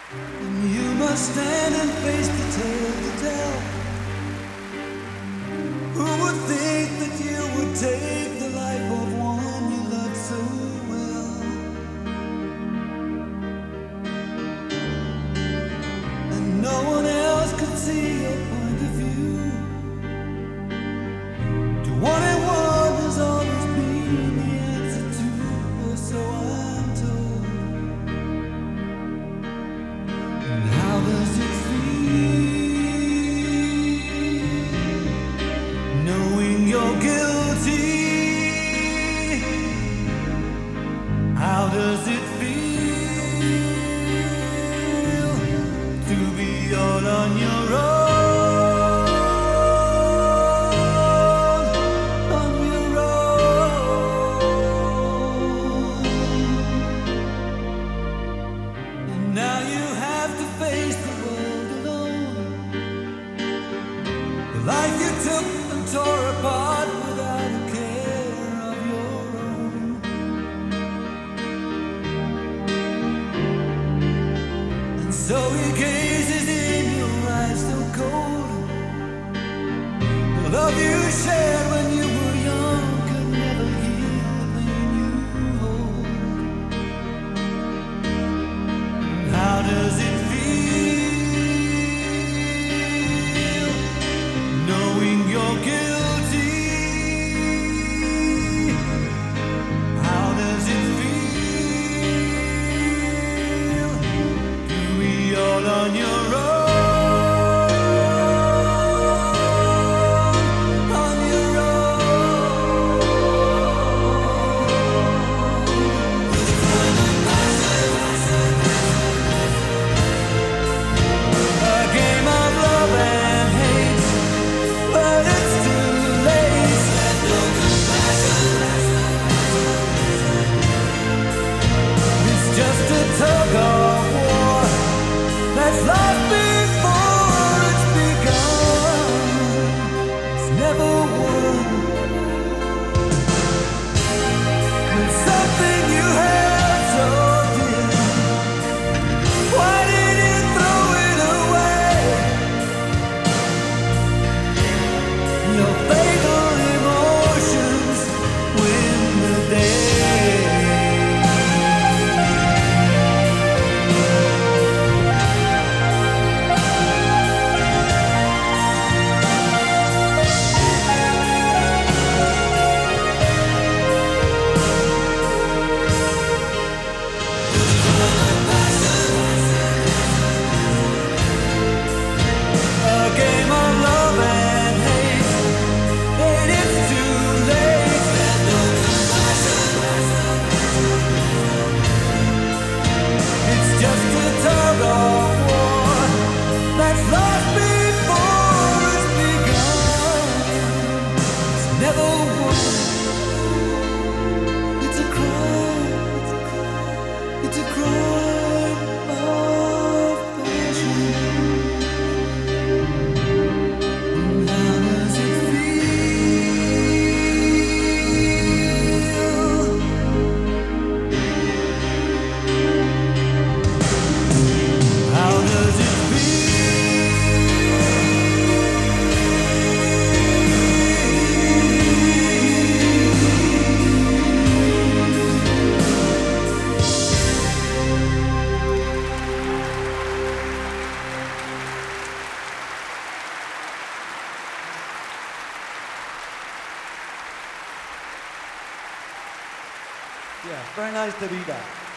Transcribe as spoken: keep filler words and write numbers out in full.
You must stand and face the tale to tell. Who would think that you would take the life of one you loved so well? And no one else could see your point of view. To what it was has always been the answer to, or so I'm told. And how does it feel knowing you're guilty? How does it feel to be all on your own, on your own? And now you have to face the world alone. The life you took and tore apart without a care of your own. And so he gazes in your eyes so cold. The love you shared when you were young could never heal the pain you hold. And how does it feel knowing you're guilty? How does it feel to be all on your own, on your own? A game of love and hate, but it's too late. It's just a tug of war that's lost before it's begun. It's never won. When something you held so dear, why did you throw it away? Your fatal emotions win the day. A game of love and hate, and it's too late. It's just a tug of war that's lost before it's begun. It's never won. It's a crime. It's a crime of passion. How does it feel? How does it Yeah, very nice to be back.